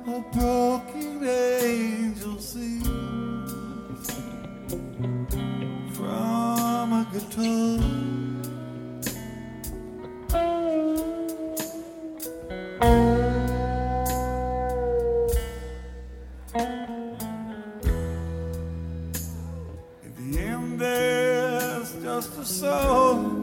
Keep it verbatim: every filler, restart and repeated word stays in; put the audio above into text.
a broken angel sings from a guitar. At the end there's just a song